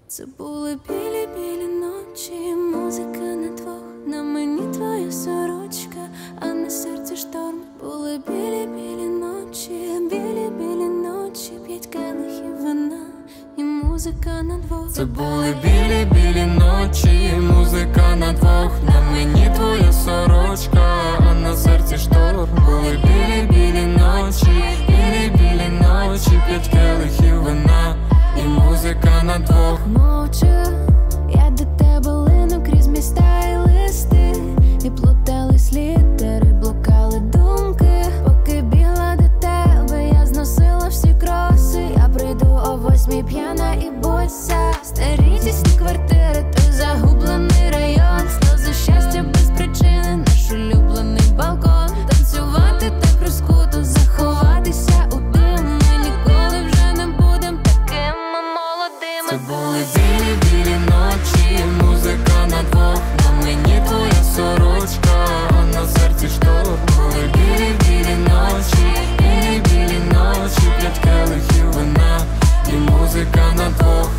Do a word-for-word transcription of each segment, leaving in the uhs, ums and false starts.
Це були білі-білі ночі, музика на двох, на мені твоя сорочка, а на серці шторм. Були білі-білі ночі, білі-білі ночі, п'ять келихів вина і музика на двох. Це були білі-білі ночі, музика на двох, на мені твоя сорочка, а на серці шторм. Були білі-білі ночі, білі-білі ночі, п'ять келихів вина і музика на двох. Мовчу, я до тебе лину крізь міста і листи, і плутались літери, блукали думки. Поки бігла до тебе, я зносила всі кроси. Я прийду о восьмій п'яна і бося. Старі тісні квартири, той загублений район. Сльози щастя без причини, наш улюблений балкон. Танцювати так розкуто, заховатися у дим. Ми ніколи вже не будем такими молодими. Це були білі-білі ночі, музика на двох, на мені твоя сорочка, а на серці шторм. Були білі-білі ночі, білі-білі ночі, п'ять келихів вина і музика на двох.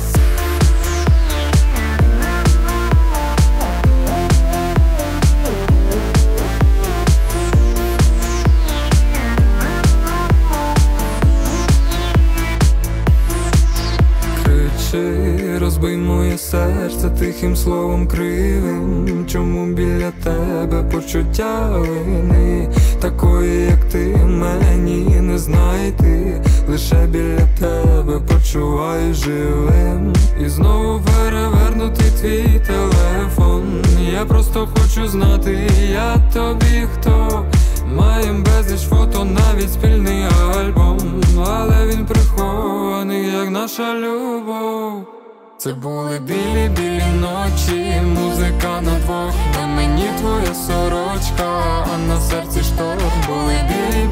Розбий моє серце тихим словом кривим. Чому біля тебе почуття вини? Такої, як ти, мені не знайти. Лише біля тебе почуваю живим. І знову перевернути твій телефон. Я просто хочу знати, я тобі хто. Маєм безліч фото, навіть спільний альбом, але він прихований, як наша любов. Це були білі-білі ночі, музика на двох, на мені твоя сорочка, а на серці шторм. Були білі